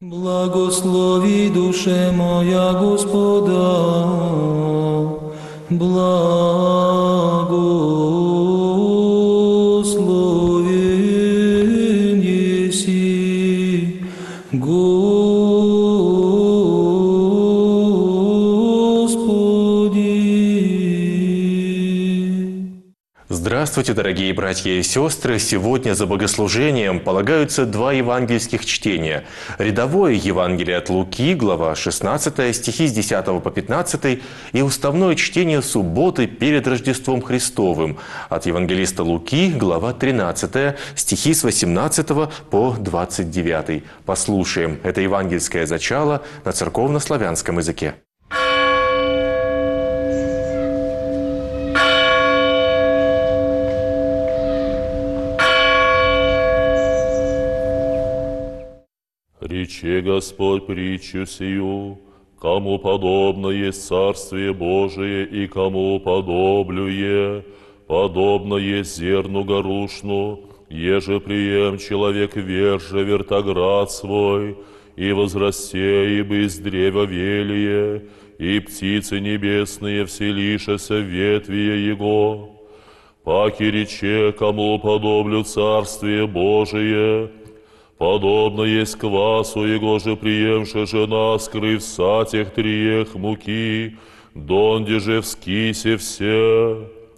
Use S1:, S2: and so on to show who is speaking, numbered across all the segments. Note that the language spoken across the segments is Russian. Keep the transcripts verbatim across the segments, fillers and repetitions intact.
S1: Благослови, душе моя, Господа, благословен еси, Господи.
S2: Здравствуйте, дорогие братья и сестры! Сегодня за богослужением полагаются два евангельских чтения. Рядовое Евангелие от Луки, глава шестнадцатая, стихи с десятого по пятнадцатый, и уставное чтение субботы перед Рождеством Христовым от евангелиста Луки, глава тринадцатая, стихи с восемнадцатого по двадцать девятый. Послушаем это евангельское зачало на церковно-славянском языке.
S3: Рече Господь притчу сию, кому подобно есть Царствие Божие, и кому подоблюе, подобно есть зерну горушну, еже прием человек верже вертоград свой, и возрасте, ибо из древа велие, и птицы небесные вселишеся в ветвие его. Паки рече, кому подоблю Царствие Божие, подобно есть квасу, его же приемша жена, скрыв сатях триех муки, донде же вскисе все.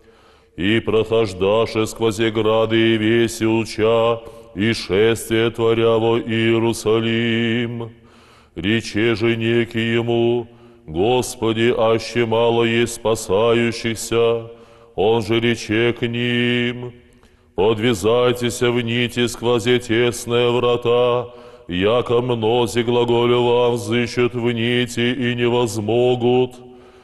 S3: И прохождаше сквозь грады и веси уча, и шествие творя во Иерусалим. Рече же некий ему: Господи, аще мало есть спасающихся. Он же рече к ним: подвязайтесь в нити сквозе тесные врата, яко мнози глаголю вам взыщут в нити и не возмогут.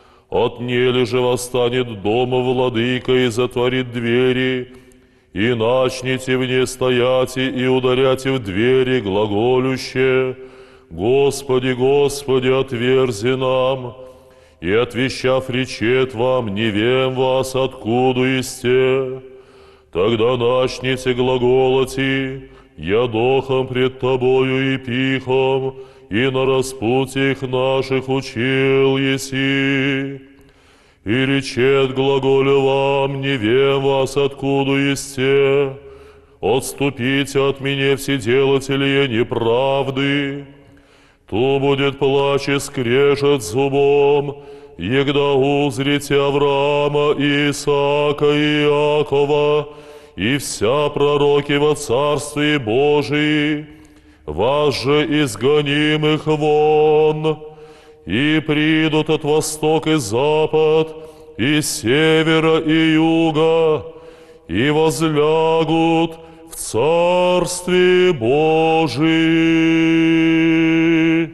S3: Отнели же восстанет дома владыка и затворит двери, и начните вне стояти и ударяйте в двери глаголюще: Господи, Господи, отверзи нам. И отвещав речет вам: не вем вас, откуда исте. Тогда начните глаголоти: я дохом пред тобою и пихом, и на распутьях наших учил еси. И речет глаголю вам: не вем вас, откуда есте. Отступите от меня, вседелатели неправды. Ту будет плач и скрежет зубом, егда узрите Авраама, Исаака и Иакова, и вся пророки во Царстве Божии, вас же изгонимых вон, и придут от восток и запад, и севера и юга, и возлягут в Царстве Божии.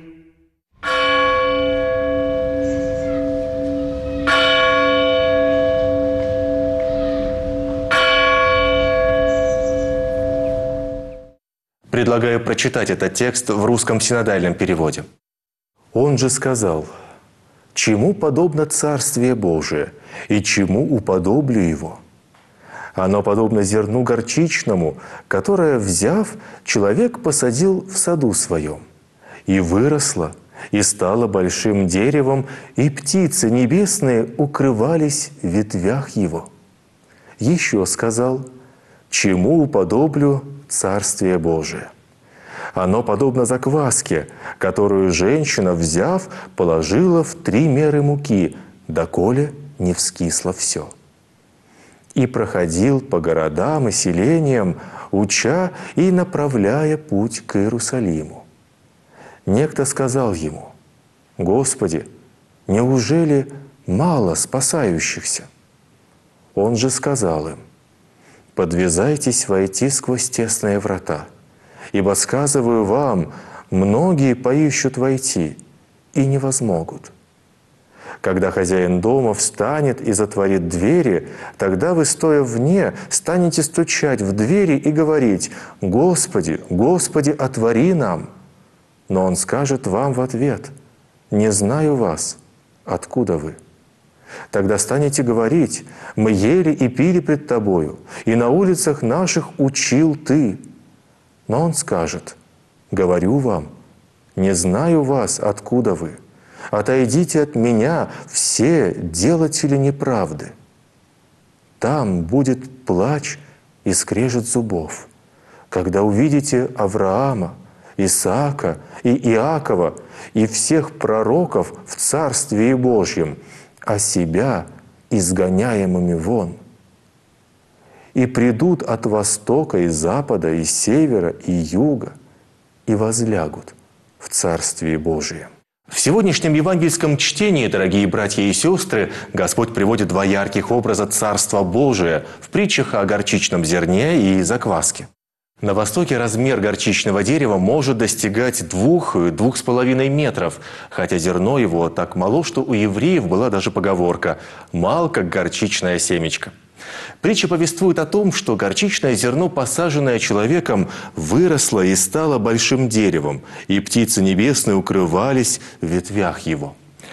S2: Предлагаю прочитать этот текст в русском синодальном переводе. «Он же сказал: чему подобно Царствие Божие, и чему уподоблю его? Оно подобно зерну горчичному, которое, взяв, человек посадил в саду своем, и выросло, и стало большим деревом, и птицы небесные укрывались в ветвях его. Еще сказал: чему уподоблю Царствие Божие? Оно подобно закваске, которую женщина, взяв, положила в три меры муки, доколе не вскисло все. И проходил по городам и селениям, уча и направляя путь к Иерусалиму. Некто сказал ему: Господи, неужели мало спасающихся? Он же сказал им: подвязайтесь войти сквозь тесные врата, ибо, сказываю вам, многие поищут войти и не возмогут. Когда хозяин дома встанет и затворит двери, тогда вы, стоя вне, станете стучать в двери и говорить: Господи, Господи, отвори нам. Но он скажет вам в ответ: не знаю вас, откуда вы? Тогда станете говорить: мы ели и пили пред Тобою, и на улицах наших учил Ты. Но он скажет: говорю вам, не знаю вас, откуда вы. Отойдите от меня, все делатели неправды. Там будет плач и скрежет зубов, когда увидите Авраама, Исаака и Иакова и всех пророков в Царстве Божьем, а себя изгоняемыми вон. И придут от востока и запада, и севера, и юга, и возлягут в Царстве Божьем. В сегодняшнем евангельском чтении, дорогие братья и сестры, Господь приводит два ярких образа Царства Божия в притчах о горчичном зерне и закваске. На Востоке размер горчичного дерева может достигать двух-двух с половиной метров, хотя зерно его так мало, что у евреев была даже поговорка «мал, как горчичное семечко». Притча повествует о том, что горчичное зерно, посаженное человеком, выросло и стало большим деревом, и птицы небесные укрывались в ветвях его.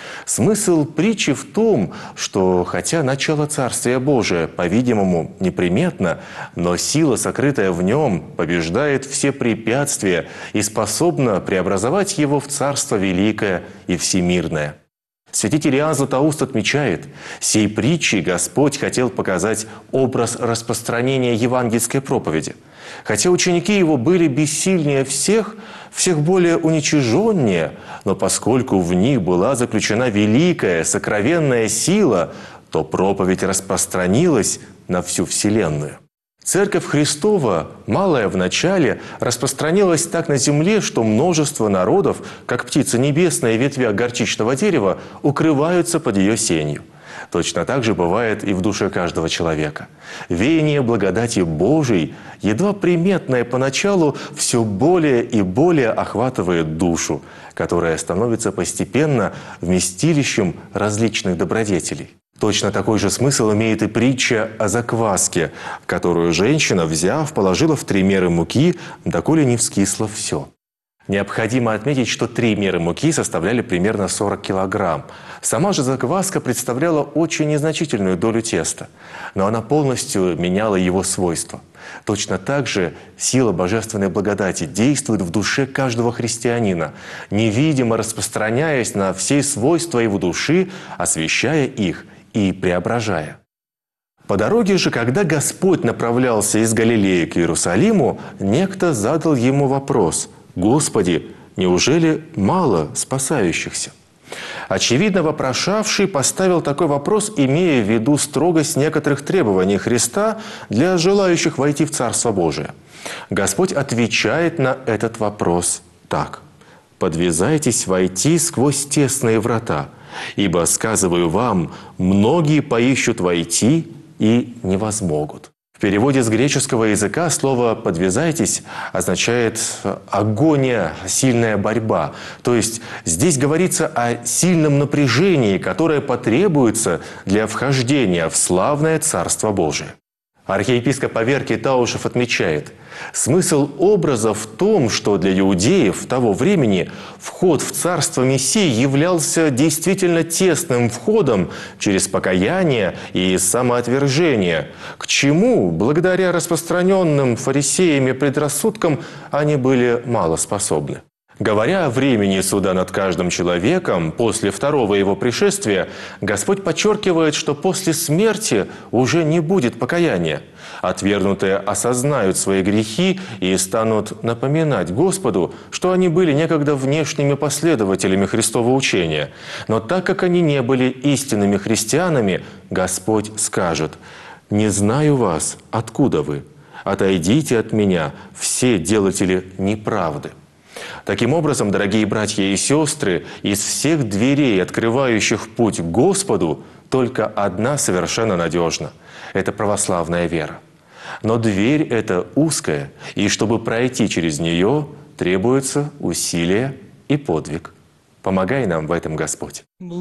S2: Смысл притчи в том, что хотя начало Царствия Божия, по-видимому, неприметно, но сила, сокрытая в нем, побеждает все препятствия и способна преобразовать его в Царство великое и всемирное. Святитель Иоанн Златоуст отмечает, сей притчей Господь хотел показать образ распространения евангельской проповеди. Хотя ученики его были бессильнее всех, всех более уничиженнее, но поскольку в них была заключена великая, сокровенная сила, то проповедь распространилась на всю вселенную. Церковь Христова, малая в начале, распространилась так на земле, что множество народов, как птица небесная и ветвя горчичного дерева, укрываются под ее сенью. Точно так же бывает и в душе каждого человека. Веяние благодати Божией, едва приметное поначалу, все более и более охватывает душу, которая становится постепенно вместилищем различных добродетелей. Точно такой же смысл имеет и притча о закваске, которую женщина, взяв, положила в три меры муки, доколе не вскисло все. Необходимо отметить, что три меры муки составляли примерно сорок килограмм. Сама же закваска представляла очень незначительную долю теста, но она полностью меняла его свойства. Точно так же сила божественной благодати действует в душе каждого христианина, невидимо распространяясь на все свойства его души, освещая их и преображая. По дороге же, когда Господь направлялся из Галилеи к Иерусалиму, некто задал ему вопрос: «Господи, неужели мало спасающихся?» Очевидно, вопрошавший поставил такой вопрос, имея в виду строгость некоторых требований Христа для желающих войти в Царство Божие. Господь отвечает на этот вопрос так: «Подвязайтесь войти сквозь тесные врата, ибо, сказываю вам, многие поищут войти и не возмогут». В переводе с греческого языка слово «подвязайтесь» означает агония, сильная борьба. То есть здесь говорится о сильном напряжении, которое потребуется для вхождения в славное Царство Божие. Архиепископ Аверкий Таушев отмечает, смысл образа в том, что для иудеев того времени вход в Царство Мессии являлся действительно тесным входом через покаяние и самоотвержение, к чему, благодаря распространенным фарисеями предрассудкам, они были мало способны. Говоря о времени суда над каждым человеком после второго его пришествия, Господь подчеркивает, что после смерти уже не будет покаяния. Отвергнутые осознают свои грехи и станут напоминать Господу, что они были некогда внешними последователями Христова учения. Но так как они не были истинными христианами, Господь скажет: «Не знаю вас, откуда вы? Отойдите от меня, все делатели неправды». Таким образом, дорогие братья и сестры, из всех дверей, открывающих путь к Господу, только одна совершенно надежна – это православная вера. Но дверь эта узкая, и чтобы пройти через нее, требуется усилие и подвиг. Помогай нам в этом, Господь.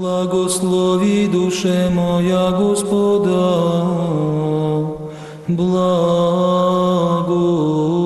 S1: Благослови душе моя Господа, благо.